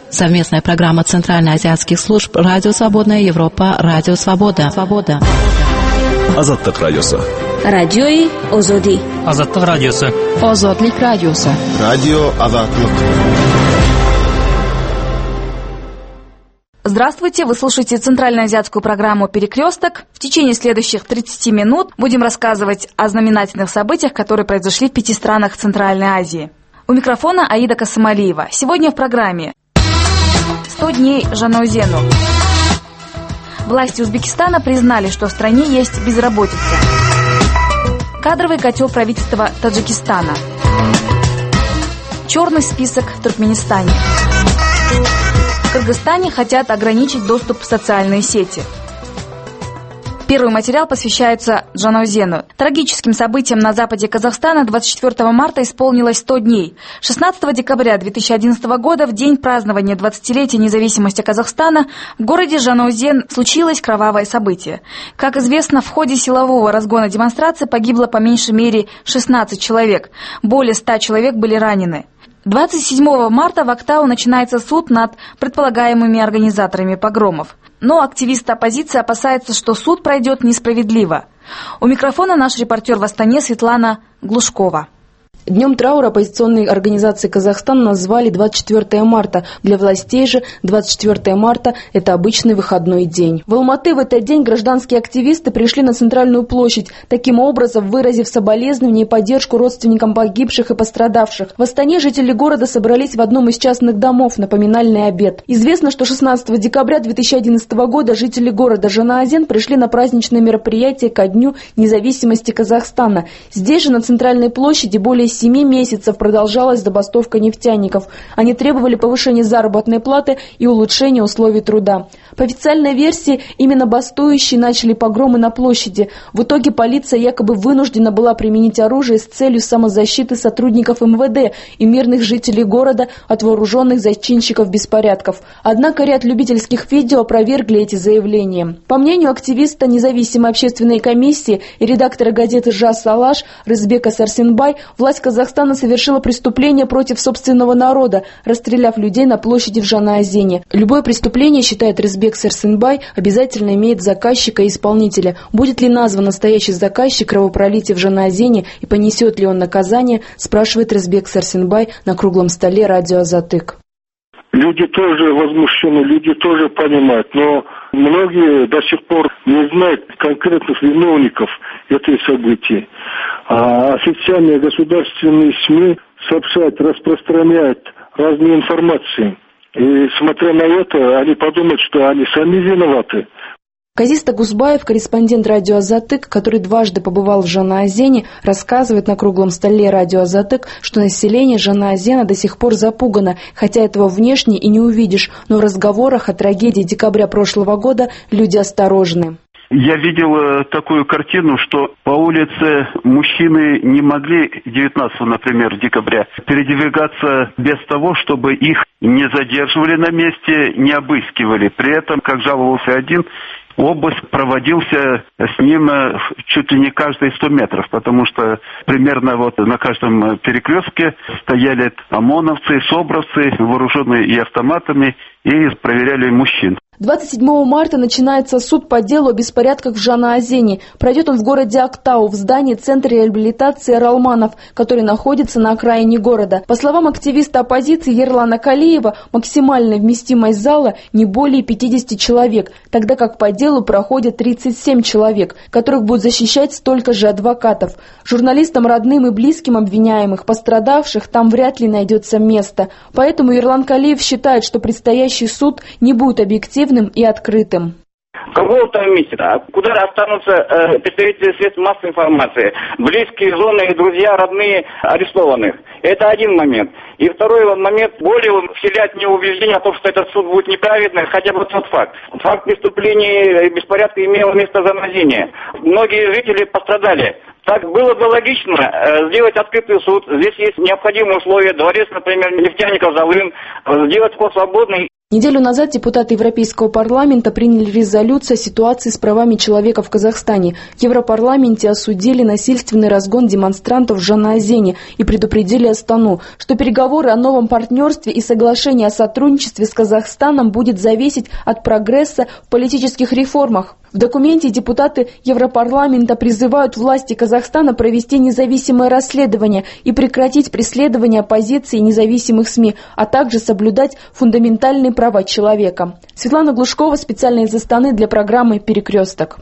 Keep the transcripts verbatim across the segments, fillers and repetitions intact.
Совместная программа Центральноазиатских служб «Радио Свободная Европа», «Радио Свобода». Свобода. Азаттык радиосы. Радиои Озоди. Азаттык радиосы. Озодлик радиосы. Радио Азаттык. Здравствуйте, вы слушаете центральноазиатскую программу «Перекресток». В течение следующих тридцати минут будем рассказывать о знаменательных событиях, которые произошли в пяти странах Центральной Азии. У микрофона Аида Касымалиева. Сегодня в программе сто дней Жанаозену. Власти Узбекистана признали, что в стране есть безработица. Кадровый котел правительства Таджикистана. Черный список в Туркменистане. В Кыргызстане хотят ограничить доступ в социальные сети. Первый материал посвящается Жанаозену. Трагическим событием на западе Казахстана двадцать четвёртого марта исполнилось сто дней. шестнадцатого декабря две тысячи одиннадцатого года, в день празднования двадцатилетия независимости Казахстана, в городе Жанаозен случилось кровавое событие. Как известно, в ходе силового разгона демонстрации погибло по меньшей мере шестнадцать человек. Более ста человек были ранены. двадцать седьмого марта в Актау начинается суд над предполагаемыми организаторами погромов. Но активисты оппозиции опасаются, что суд пройдет несправедливо. У микрофона наш репортер в Астане Светлана Глушкова. Днем траура оппозиционные организации Казахстана назвали двадцать четвёртого марта. Для властей же двадцать четвёртого марта – это обычный выходной день. В Алматы в этот день гражданские активисты пришли на центральную площадь, таким образом выразив соболезнования и поддержку родственникам погибших и пострадавших. В Астане жители города собрались в одном из частных домов на поминальный обед. Известно, что шестнадцатого декабря две тысячи одиннадцатого года жители города Жанаозен пришли на праздничное мероприятие ко Дню независимости Казахстана. Здесь же на центральной площади более семи месяцев продолжалась забастовка нефтяников. Они требовали повышения заработной платы и улучшения условий труда. По официальной версии, именно бастующие начали погромы на площади. В итоге полиция якобы вынуждена была применить оружие с целью самозащиты сотрудников эм вэ дэ и мирных жителей города от вооруженных зачинщиков беспорядков. Однако ряд любительских видео опровергли эти заявления. По мнению активиста независимой общественной комиссии и редактора газеты «Жас Алаш» Рызбека Сарсенбай, власть Казахстана совершила преступление против собственного народа, расстреляв людей на площади в Жанаозене. Любое преступление, считает Рызбек Сарсенбай, обязательно имеет заказчика и исполнителя. Будет ли назван настоящий заказчик кровопролития в Жанаозене и понесет ли он наказание, спрашивает Рызбек Сарсенбай на круглом столе радио «Азаттык». Люди тоже возмущены, люди тоже понимают, но многие до сих пор не знают конкретных виновников этой событий. А официальные государственные СМИ сообщают, распространяют разные информации. И смотря на это, они подумают, что они сами виноваты. Казис Тагузбаев, корреспондент радио «Азаттык», который дважды побывал в Жанаозене, рассказывает на круглом столе радио «Азаттык», что население Жанаозена до сих пор запугано, хотя этого внешне и не увидишь, но в разговорах о трагедии декабря прошлого года люди осторожны. Я видел такую картину, что по улице мужчины не могли девятнадцатого, например, декабря передвигаться без того, чтобы их не задерживали на месте, не обыскивали. При этом, как жаловался один, обыск проводился с ним чуть ли не каждые сто метров, потому что примерно вот на каждом перекрестке стояли ОМОНовцы, СОБРовцы, вооруженные и автоматами, и проверяли мужчин. двадцать седьмого марта начинается суд по делу о беспорядках в Жанаозене. Пройдет он в городе Актау, в здании Центра реабилитации Ралманов, который находится на окраине города. По словам активиста оппозиции Ерлана Калиева, максимальная вместимость зала не более пятидесяти человек, тогда как по делу проходят тридцать семь человек, которых будут защищать столько же адвокатов. Журналистам, родным и близким обвиняемых, пострадавших, там вряд ли найдется место. Поэтому Ерлан Калиев считает, что предстоящий суд не будет объективным и открытым. Кого там месяц? А куда останутся э, представители средств массовой информации, близкие, жены, друзья, родные арестованных? Это один момент. И второй момент, более вселять мне убеждение о том, что этот суд будет неправедный, хотя бы тот факт. Факт преступления и беспорядка имел место за Жанаозене. Многие жители пострадали. Так было бы логично э, сделать открытый суд. Здесь есть необходимые условия. Дворец, например, нефтяников Залым, сделать вход свободный. Неделю назад депутаты Европейского парламента приняли резолюцию о ситуации с правами человека в Казахстане. В Европарламенте осудили насильственный разгон демонстрантов в Жанаозене и предупредили Астану, что переговоры о новом партнерстве и соглашение о сотрудничестве с Казахстаном будет зависеть от прогресса в политических реформах. В документе депутаты Европарламента призывают власти Казахстана провести независимое расследование и прекратить преследование оппозиции и независимых СМИ, а также соблюдать фундаментальные права человека. Светлана Глушкова специально из Астаны для программы «Перекресток».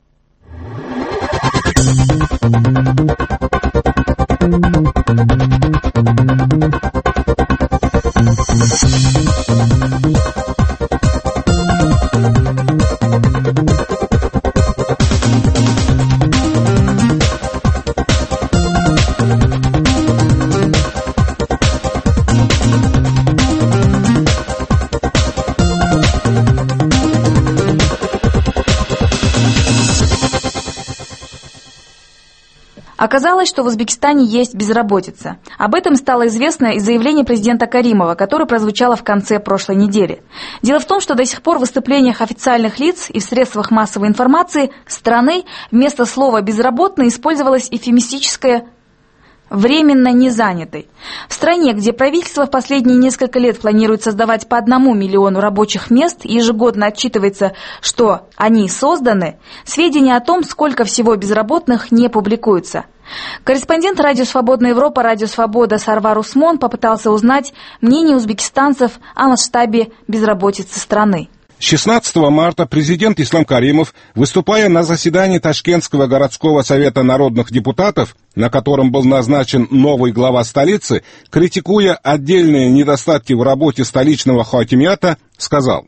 Оказалось, что в Узбекистане есть безработица. Об этом стало известно из заявления президента Каримова, которое прозвучало в конце прошлой недели. Дело в том, что до сих пор в выступлениях официальных лиц и в средствах массовой информации страны вместо слова «безработный» использовалось эвфемистическое «временно незанятый». В стране, где правительство в последние несколько лет планирует создавать по одному миллиону рабочих мест и ежегодно отчитывается, что они созданы, сведения о том, сколько всего безработных, не публикуются. Корреспондент «Радио Свободная Европа», «Радио Свобода» Сарвар Усмон попытался узнать мнение узбекистанцев о масштабе безработицы страны. шестнадцатого марта президент Ислам Каримов, выступая на заседании Ташкентского городского совета народных депутатов, на котором был назначен новый глава столицы, критикуя отдельные недостатки в работе столичного хакимията, сказал: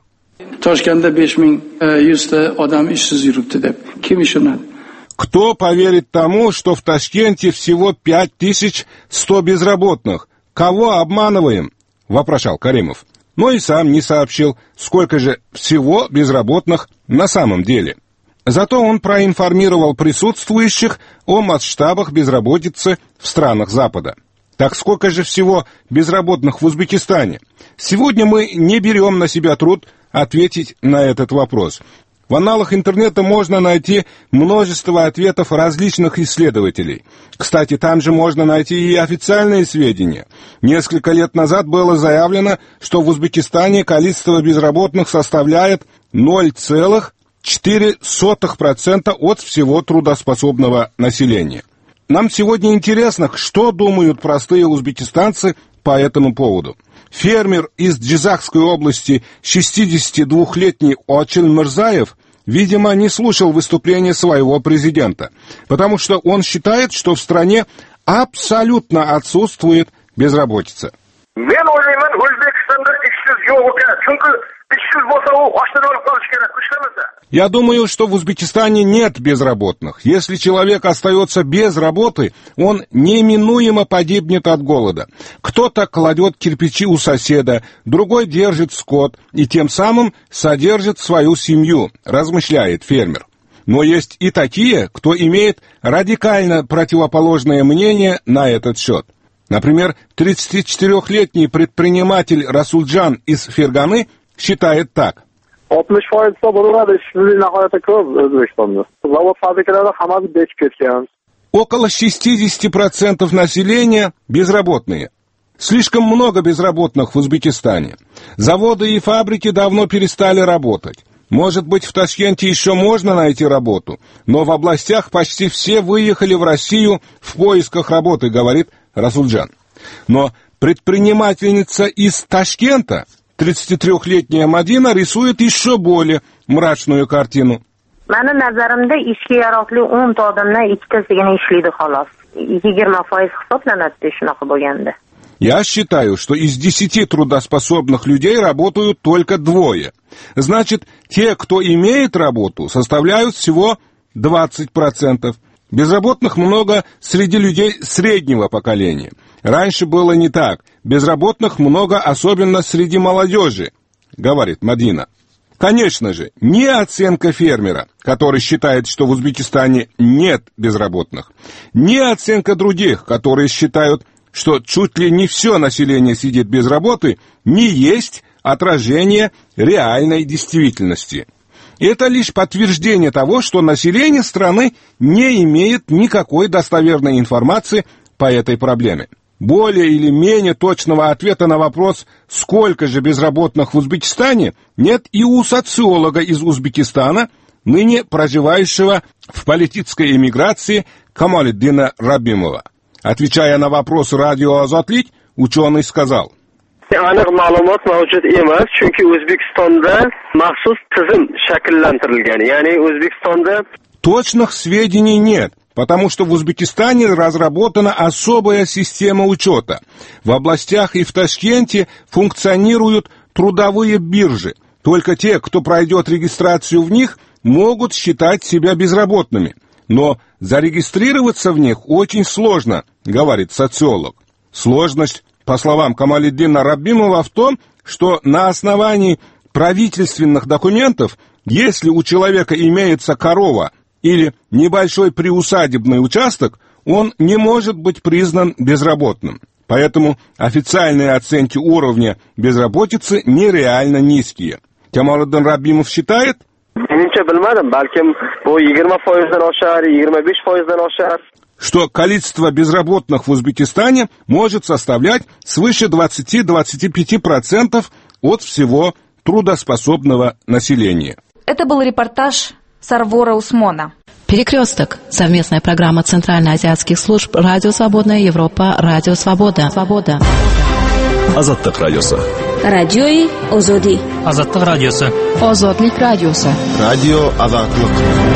«Кто поверит тому, что в Ташкенте всего пять тысяч сто безработных? Кого обманываем?» — вопрошал Каримов. Но и сам не сообщил, сколько же всего безработных на самом деле. Зато он проинформировал присутствующих о масштабах безработицы в странах Запада. Так сколько же всего безработных в Узбекистане? Сегодня мы не берем на себя труд ответить на этот вопрос. В аналах интернета можно найти множество ответов различных исследователей. Кстати, там же можно найти и официальные сведения. Несколько лет назад было заявлено, что в Узбекистане количество безработных составляет ноль целых четыре десятых процента от всего трудоспособного населения. Нам сегодня интересно, что думают простые узбекистанцы по этому поводу. Фермер из Джизакской области, шестидесятидвухлетний Очил Мирзаев, видимо, не слушал выступления своего президента, потому что он считает, что в стране абсолютно отсутствует безработица. Я думаю, что в Узбекистане нет безработных. Если человек остается без работы, он неминуемо погибнет от голода. Кто-то кладет кирпичи у соседа, другой держит скот и тем самым содержит свою семью, размышляет фермер. Но есть и такие, кто имеет радикально противоположное мнение на этот счет. Например, тридцатичетырёхлетний предприниматель Расулджан из Ферганы считает так. Около шестьдесят процентов населения безработные. Слишком много безработных в Узбекистане. Заводы и фабрики давно перестали работать. Может быть, в Ташкенте еще можно найти работу, но в областях почти все выехали в Россию в поисках работы, говорит Расулджан. Но предпринимательница из Ташкента, тридцатитрёхлетняя Мадина, рисует еще более мрачную картину. Я считаю, что из десяти трудоспособных людей работают только двое. Значит, те, кто имеет работу, составляют всего двадцать процентов. Безработных много среди людей среднего поколения. Раньше было не так. Безработных много, особенно среди молодежи, говорит Мадина. Конечно же, не оценка фермера, который считает, что в Узбекистане нет безработных, не оценка других, которые считают, что чуть ли не все население сидит без работы, не есть отражение реальной действительности. Это лишь подтверждение того, что население страны не имеет никакой достоверной информации по этой проблеме. Более или менее точного ответа на вопрос, сколько же безработных в Узбекистане, нет и у социолога из Узбекистана, ныне проживающего в политической эмиграции Камалиддина Рабимова. Отвечая на вопрос радио «Азатлик», ученый сказал: aniq ma'lumot mavjud emas, chunki O'zbekistonda maxsus tizim shakllantirilgan. Ya'ni O'zbekistonda точных сведений нет, потому что в Узбекистане разработана особая система учета. В областях и в Ташкенте функционируют трудовые биржи. Только те, кто пройдет регистрацию в них, могут считать себя безработными. Но зарегистрироваться в них очень сложно, говорит социолог. Сложность, по словам Камалиддина Рабимова, в том, что на основании правительственных документов, если у человека имеется корова или небольшой приусадебный участок, он не может быть признан безработным. Поэтому официальные оценки уровня безработицы нереально низкие. Камалиддин Рабимов считает, что количество безработных в Узбекистане может составлять свыше двадцать-двадцать пять процентов от всего трудоспособного населения. Это был репортаж Сарвора Усмона. Перекресток. Совместная программа Центральноазиатских служб Радио Свободная Европа, Радио Свобода. Свобода. Азаттык радиосы. Радиои Озоди. Азаттык радиосы. Озодлик радиосы. Радио Азаттык.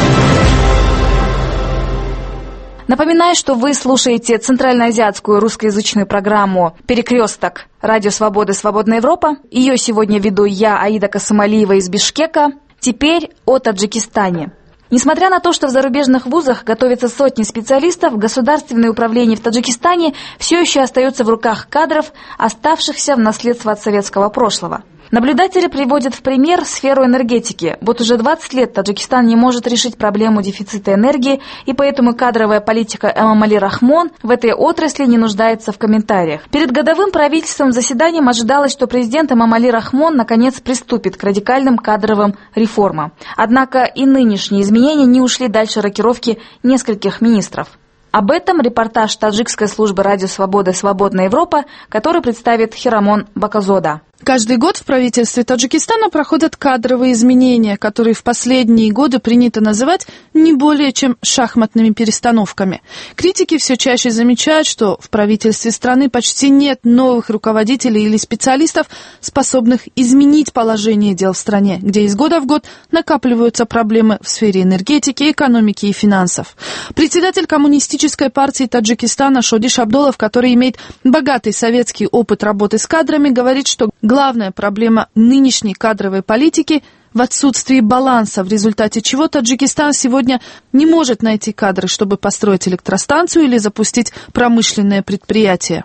Напоминаю, что вы слушаете центральноазиатскую русскоязычную программу «Перекресток. Радио Свободы. Свободная Европа». Ее сегодня веду я, Аида Касымалиева из Бишкека. Теперь о Таджикистане. Несмотря на то, что в зарубежных вузах готовятся сотни специалистов, государственное управление в Таджикистане все еще остается в руках кадров, оставшихся в наследство от советского прошлого. Наблюдатели приводят в пример сферу энергетики. Вот уже двадцать лет Таджикистан не может решить проблему дефицита энергии, и поэтому кадровая политика Эмомали Рахмон в этой отрасли не нуждается в комментариях. Перед годовым правительственным заседанием ожидалось, что президент Эмомали Рахмон наконец приступит к радикальным кадровым реформам. Однако и нынешние изменения не ушли дальше рокировки нескольких министров. Об этом репортаж таджикской службы «Радио Свобода. Свободная Европа», который представит Хирамон Баказода. Каждый год в правительстве Таджикистана проходят кадровые изменения, которые в последние годы принято называть не более чем шахматными перестановками. Критики все чаще замечают, что в правительстве страны почти нет новых руководителей или специалистов, способных изменить положение дел в стране, где из года в год накапливаются проблемы в сфере энергетики, экономики и финансов. Председатель коммунистической партии Таджикистана Шодиш Абдолов, который имеет богатый советский опыт работы с кадрами, говорит, что главная проблема нынешней кадровой политики в отсутствии баланса, в результате чего Таджикистан сегодня не может найти кадры, чтобы построить электростанцию или запустить промышленное предприятие.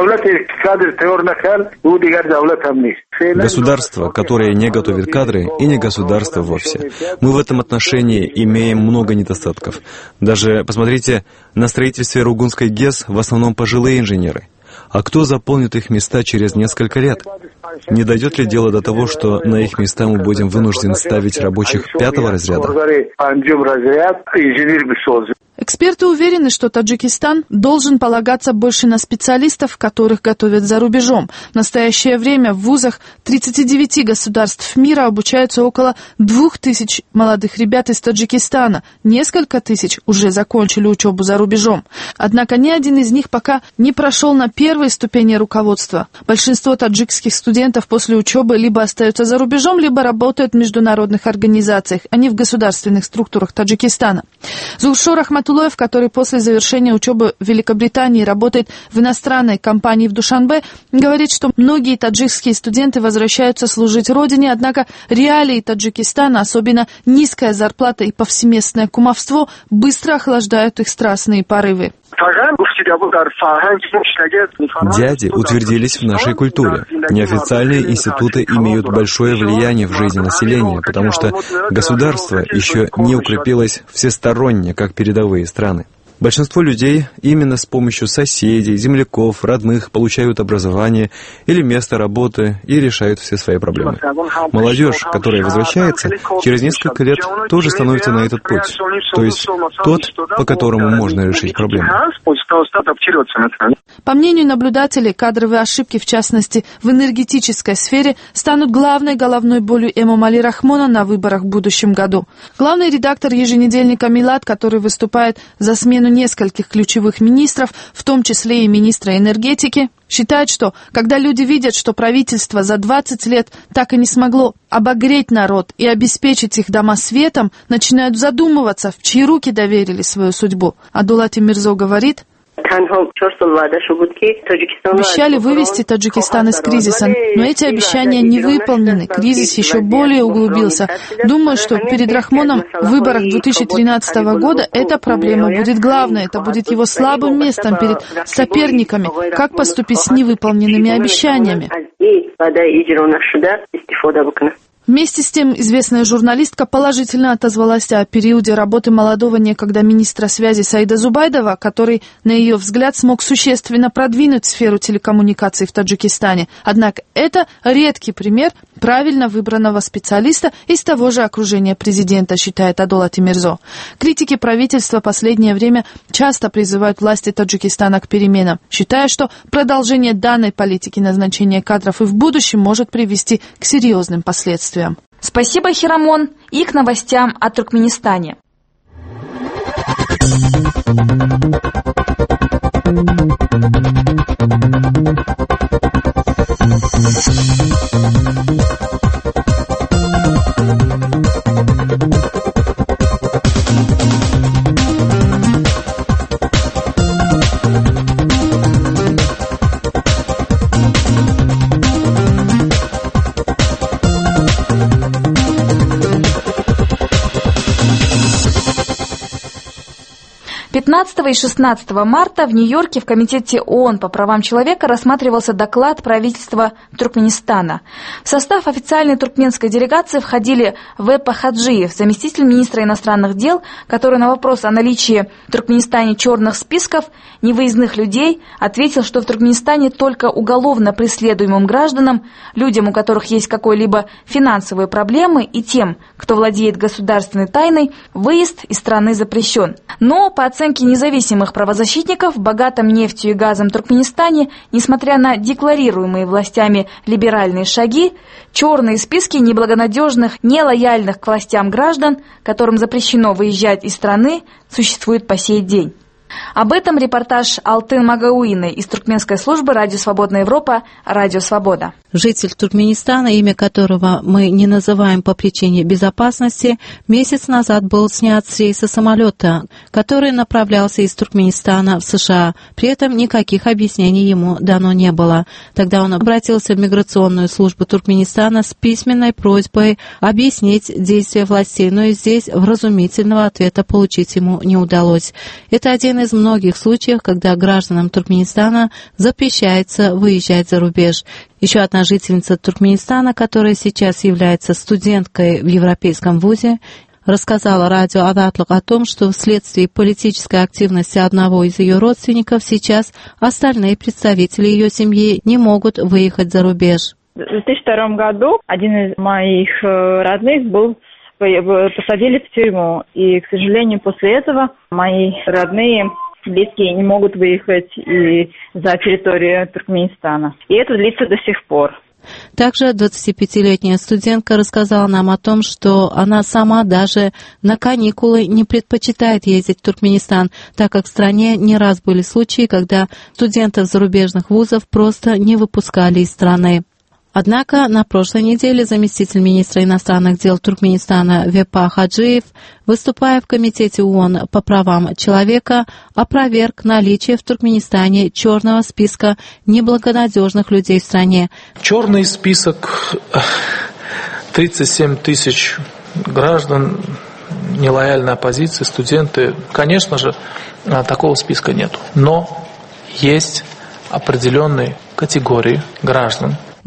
Государство, которое не готовит кадры, и не государство вовсе. Мы в этом отношении имеем много недостатков. Даже посмотрите, на строительстве Ругунской ГЭС в основном пожилые инженеры. А кто заполнит их места через несколько лет? Не дойдет ли дело до того, что на их места мы будем вынуждены ставить рабочих пятого разряда? Эксперты уверены, что Таджикистан должен полагаться больше на специалистов, которых готовят за рубежом. В настоящее время в вузах тридцати девяти государств мира обучаются около двух тысяч молодых ребят из Таджикистана. Несколько тысяч уже закончили учебу за рубежом. Однако ни один из них пока не прошел на первой ступени руководства. Большинство таджикских студентов после учебы либо остаются за рубежом, либо работают в международных организациях, а не в государственных структурах Таджикистана. Зулшор Ахматуллоев, который после завершения учебы в Великобритании работает в иностранной компании в Душанбе, говорит, что многие таджикские студенты возвращаются служить родине, однако реалии Таджикистана, особенно низкая зарплата и повсеместное кумовство, быстро охлаждают их страстные порывы. Дяди утвердились в нашей культуре. Неофициальные институты имеют большое влияние в жизни населения, потому что государство еще не укрепилось всесторонне, как передовые страны. Большинство людей именно с помощью соседей, земляков, родных получают образование или место работы и решают все свои проблемы. Молодежь, которая возвращается, через несколько лет тоже становится на этот путь, то есть тот, по которому можно решить проблемы. По мнению наблюдателей, кадровые ошибки, в частности в энергетической сфере, станут главной головной болью Эмомали Рахмона на выборах в будущем году. Главный редактор еженедельника «Милад», который выступает за смену нескольких ключевых министров, в том числе и министра энергетики, считает, что когда люди видят, что правительство за двадцать лет так и не смогло обогреть народ и обеспечить их дома светом, начинают задумываться, в чьи руки доверили свою судьбу. Адулати Мирзо говорит: обещали вывести Таджикистан из кризиса, но эти обещания не выполнены. Кризис еще более углубился. Думаю, что перед Рахмоном в выборах две тысячи тринадцатого года эта проблема будет главной. Это будет его слабым местом перед соперниками. Как поступить с невыполненными обещаниями? Вместе с тем, известная журналистка положительно отозвалась о периоде работы молодого некогда министра связи Саида Зубайдова, который, на ее взгляд, смог существенно продвинуть сферу телекоммуникаций в Таджикистане. Однако это редкий пример правильно выбранного специалиста из того же окружения президента, считает Адулати Мирзо. Критики правительства последнее время часто призывают власти Таджикистана к переменам, считая, что продолжение данной политики назначения кадров и в будущем может привести к серьезным последствиям. Спасибо, Хирамон, и к новостям о Туркменистане. пятнадцатого и шестнадцатого марта в Нью-Йорке в Комитете ООН по правам человека рассматривался доклад правительства Туркменистана. В состав официальной туркменской делегации входили Вепа Хаджиев, заместитель министра иностранных дел, который на вопрос о наличии в Туркменистане черных списков невыездных людей ответил, что в Туркменистане только уголовно преследуемым гражданам, людям, у которых есть какой-либо финансовые проблемы, и тем, кто владеет государственной тайной, выезд из страны запрещен. Но, по оценке независимых правозащитников, в богатом нефтью и газом Туркменистане, несмотря на декларируемые властями либеральные шаги, черные списки неблагонадежных, нелояльных к властям граждан, которым запрещено выезжать из страны, существуют по сей день. Об этом репортаж Алтын Магауиной из туркменской службы «Радио Свободная Европа», «Радио Свобода». Житель Туркменистана, имя которого мы не называем по причине безопасности, месяц назад был снят с рейса самолета, который направлялся из Туркменистана в США. При этом никаких объяснений ему дано не было. Тогда он обратился в миграционную службу Туркменистана с письменной просьбой объяснить действия властей, но и здесь вразумительного ответа получить ему не удалось. Это один из многих случаев, когда гражданам Туркменистана запрещается выезжать за рубеж. Еще одна жительница Туркменистана, которая сейчас является студенткой в европейском вузе, рассказала радио Азатлык о том, что вследствие политической активности одного из ее родственников сейчас остальные представители ее семьи не могут выехать за рубеж. В две тысячи втором году один из моих родных был посадили в тюрьму, и, к сожалению, после этого мои родные, близкие не могут выехать и за территорию Туркменистана. И это длится до сих пор. Также двадцатипятилетняя студентка рассказала нам о том, что она сама даже на каникулы не предпочитает ездить в Туркменистан, так как в стране не раз были случаи, когда студентов зарубежных вузов просто не выпускали из страны. Однако на прошлой неделе заместитель министра иностранных дел Туркменистана Вепа Хаджиев, выступая в Комитете ООН по правам человека, опроверг наличие в Туркменистане черного списка неблагонадежных людей в стране. Черный список тридцать семь тысяч граждан, нелояльной оппозиции, студенты. Конечно же, такого списка нет. Но есть определенные категории граждан.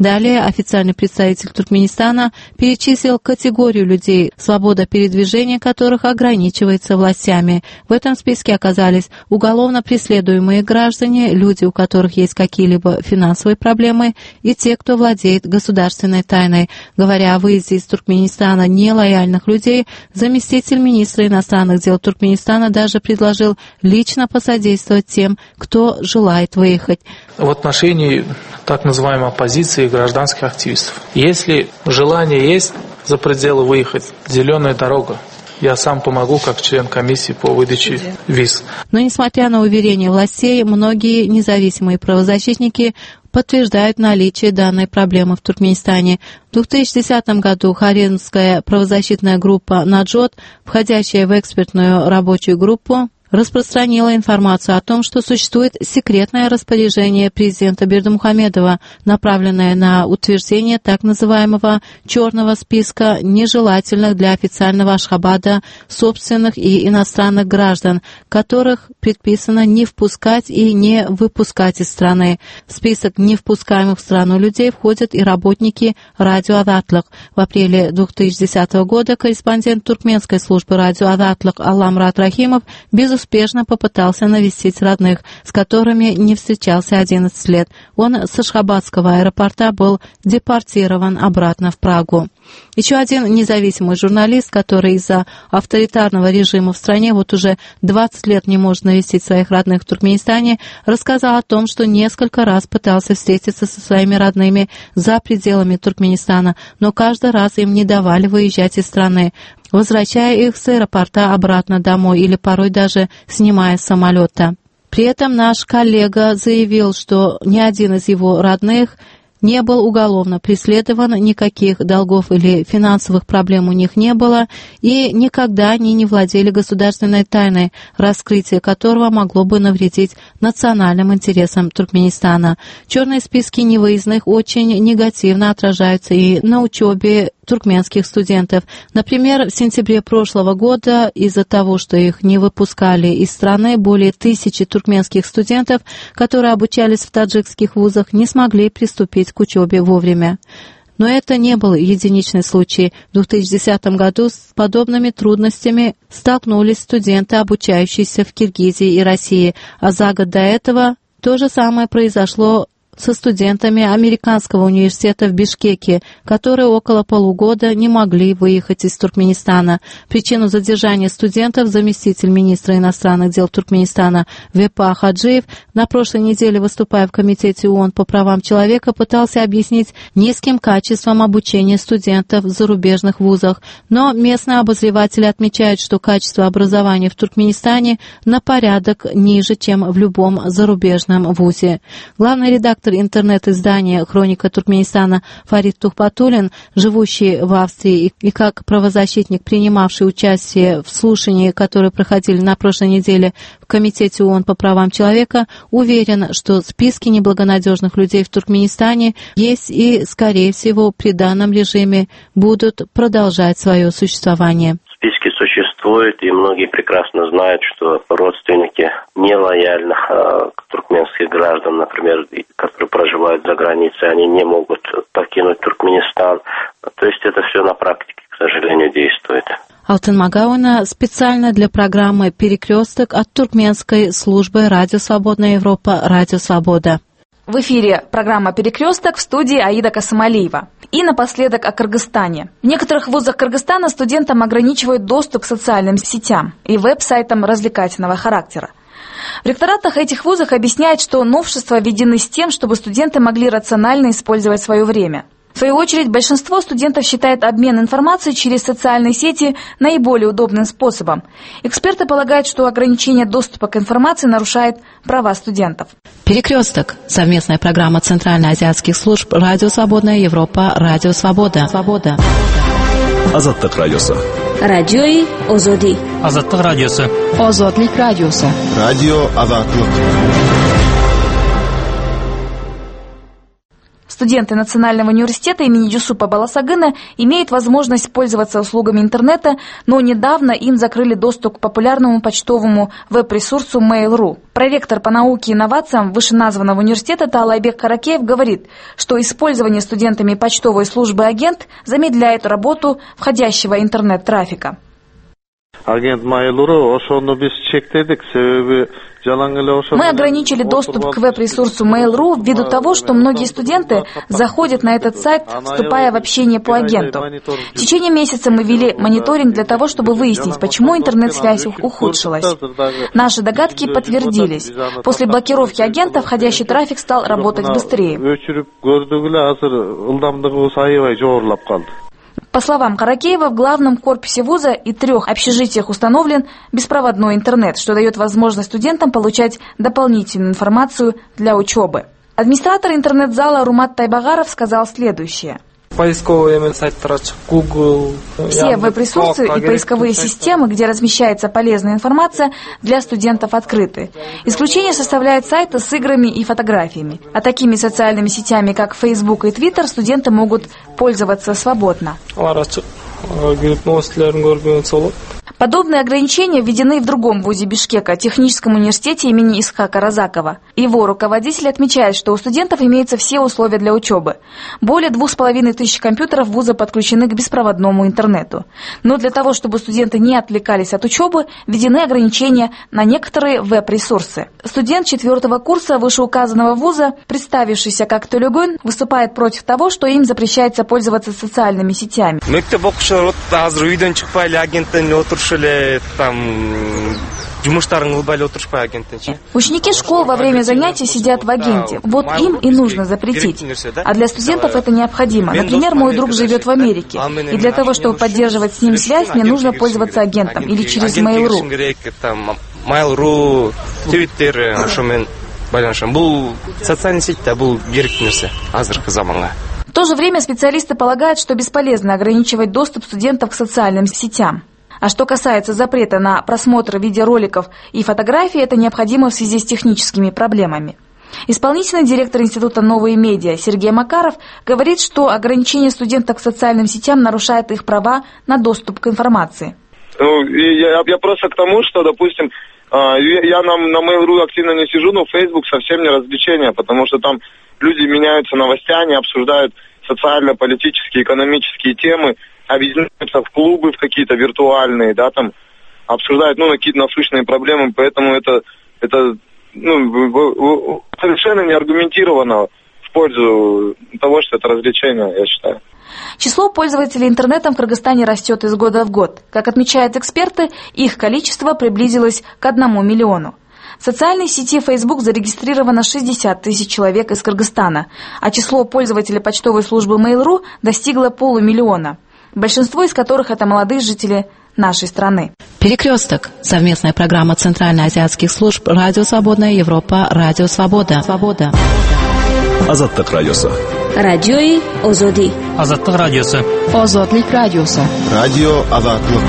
Далее официальный представитель Туркменистана перечислил категорию людей, свобода передвижения которых ограничивается властями. В этом списке оказались уголовно преследуемые граждане, люди, у которых есть какие-либо финансовые проблемы, и те, кто владеет государственной тайной. Говоря о выезде из Туркменистана нелояльных людей, заместитель министра иностранных дел Туркменистана даже предложил лично посодействовать тем, кто желает выехать. В отношении так называемой оппозиции и гражданских активистов. Если желание есть за пределы выехать, зеленая дорога. Я сам помогу, как член комиссии по выдаче виз. Но, несмотря на уверения властей, многие независимые правозащитники подтверждают наличие данной проблемы в Туркменистане. В две тысячи десятом году Хорезмская правозащитная группа «Наджот», входящая в экспертную рабочую группу, распространила информацию о том, что существует секретное распоряжение президента Бердымухамедова, направленное на утверждение так называемого «черного списка» нежелательных для официального Ашхабада собственных и иностранных граждан, которых предписано не впускать и не выпускать из страны. В список невпускаемых в страну людей входят и работники радио «Азатлык». В апреле две тысячи десятого года корреспондент туркменской службы радио «Азатлык» Алламрат Рахимов безуспешно успешно попытался навестить родных, с которыми не встречался одиннадцать лет. Он с Ашхабадского аэропорта был депортирован обратно в Прагу. Еще один независимый журналист, который из-за авторитарного режима в стране вот уже двадцать лет не может навестить своих родных в Туркменистане, рассказал о том, что несколько раз пытался встретиться со своими родными за пределами Туркменистана, но каждый раз им не давали выезжать из страны, возвращая их с аэропорта обратно домой или порой даже снимая с самолета. При этом наш коллега заявил, что ни один из его родных не был уголовно преследован, никаких долгов или финансовых проблем у них не было, и никогда они не владели государственной тайной, раскрытие которого могло бы навредить национальным интересам Туркменистана. Черные списки невыездных очень негативно отражаются и на учебе туркменских студентов. Например, в сентябре прошлого года из-за того, что их не выпускали из страны, более тысячи туркменских студентов, которые обучались в таджикских вузах, не смогли приступить к учебе вовремя. Но это не был единичный случай. В две тысячи десятом году с подобными трудностями столкнулись студенты, обучающиеся в Киргизии и России, а за год до этого то же самое произошло со студентами американского университета в Бишкеке, которые около полугода не могли выехать из Туркменистана. Причину задержания студентов заместитель министра иностранных дел Туркменистана Вепа Хаджиев, на прошлой неделе выступая в Комитете ООН по правам человека, пытался объяснить низким качеством обучения студентов в зарубежных вузах. Но местные обозреватели отмечают, что качество образования в Туркменистане на порядок ниже, чем в любом зарубежном вузе. Главный редактор интернет-издания «Хроника Туркменистана» Фарид Тухпатуллин, живущий в Австрии и как правозащитник, принимавший участие в слушании, которые проходили на прошлой неделе в Комитете ООН по правам человека, уверен, что списки неблагонадежных людей в Туркменистане есть и, скорее всего, при данном режиме будут продолжать свое существование. Списки существуют, и многие прекрасно знают, что родственники нелояльных э, туркменских граждан, например, которые проживают за границей, они не могут покинуть Туркменистан. То есть это все на практике, к сожалению, действует. Алтын Магауна специально для программы «Перекресток» от туркменской службы «Радио Свободная Европа» «Радио Свобода». В эфире программа «Перекресток», в студии Аида Касымалиева. И напоследок о Кыргызстане. В некоторых вузах Кыргызстана студентам ограничивают доступ к социальным сетям и веб-сайтам развлекательного характера. В ректоратах этих вузов объясняют, что новшества введены с тем, чтобы студенты могли рационально использовать свое время. В свою очередь, большинство студентов считает обмен информацией через социальные сети наиболее удобным способом. Эксперты полагают, что ограничение доступа к информации нарушает права студентов. «Перекресток» – совместная программа Центральноазиатских служб «Радио Свободная Европа», «Радио Свобода». Свобода. Азаттык радиосы. Радиои Озоди. Азаттык радиосы. Озодлик радиосы. Радио Азаттык. В Студенты Национального университета имени Джусупа Баласагына имеют возможность пользоваться услугами интернета, но недавно им закрыли доступ к популярному почтовому веб-ресурсу Mail.ru. Проректор по науке и инновациям вышеназванного университета Таалайбек Каракеев говорит, что использование студентами почтовой службы «Агент» замедляет работу входящего интернет-трафика. Агент Mail.ru ошону биз чектедик, себеби Мы ограничили доступ к веб-ресурсу Mail.ru ввиду того, что многие студенты заходят на этот сайт, вступая в общение по агенту. В течение месяца мы вели мониторинг для того, чтобы выяснить, почему интернет-связь ухудшилась. Наши догадки подтвердились. После блокировки агента входящий трафик стал работать быстрее. По словам Каракеева, в главном корпусе вуза и трех общежитиях установлен беспроводной интернет, что дает возможность студентам получать дополнительную информацию для учебы. Администратор интернет-зала Румат Тайбагаров сказал следующее. Поисковые сайты Google, Все веб-ресурсы и поисковые системы, где размещается полезная информация, для студентов открыты. Исключение составляют сайты с играми и фотографиями. А такими социальными сетями, как Facebook и Twitter, студенты могут пользоваться свободно. Подобные ограничения введены в другом вузе Бишкека, техническом университете имени Исхака Разакова. Его руководитель отмечает, что у студентов имеются все условия для учебы. Более двух с половиной тысяч компьютеров вуза подключены к беспроводному интернету. Но для того, чтобы студенты не отвлекались от учебы, введены ограничения на некоторые веб-ресурсы. Студент четвертого курса вышеуказанного вуза, представившийся как Төлөгөн, выступает против того, что им запрещается пользоваться социальными сетями. Ученики школ во время занятий сидят в агенте. Вот им и нужно запретить. А для студентов это необходимо. Например, мой друг живет в Америке. И для того, чтобы поддерживать с ним связь, мне нужно пользоваться агентом или через Mail.ru. Mail.ru, Twitter, ошомен байланышам. Бул социальный сеть, да бул керек нерсе азыркы заманга. В то же время специалисты полагают, что бесполезно ограничивать доступ студентов к социальным сетям. А что касается запрета на просмотр видеороликов и фотографий, это необходимо в связи с техническими проблемами. Исполнительный директор Института «Новые медиа» Сергей Макаров говорит, что ограничение студентов к социальным сетям нарушает их права на доступ к информации. Ну, я, я просто к тому, что, допустим, я на, на Mail.ru активно не сижу, но Facebook совсем не развлечение, потому что там люди меняются новостями, обсуждают социально-политические, экономические темы, объединяются в клубы в какие-то виртуальные, да, там, обсуждают, ну, какие-то насущные проблемы, поэтому это, это ну, совершенно не аргументировано в пользу того, что это развлечение, я считаю. Число пользователей интернетом в Кыргызстане растет из года в год. Как отмечают эксперты, их количество приблизилось к одному миллиону. В социальной сети Facebook зарегистрировано шестьдесят тысяч человек из Кыргызстана, а число пользователей почтовой службы Mail.ru достигло полумиллиона, большинство из которых это молодые жители нашей страны. Перекресток. Совместная программа Центральноазиатских служб «Радио Свободная Европа», «Радио Свобода». Свобода. Азаттык радиосы. Радиои Озоди. Азаттык радиосы. Озодлик радиосы. Радио Азаттык.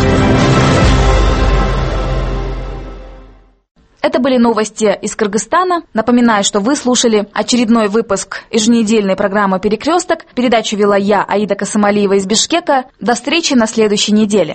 Это были новости из Кыргызстана. Напоминаю, что вы слушали очередной выпуск еженедельной программы «Перекресток». Передачу вела я, Аида Касымалиева из Бишкека. До встречи на следующей неделе.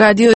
Радио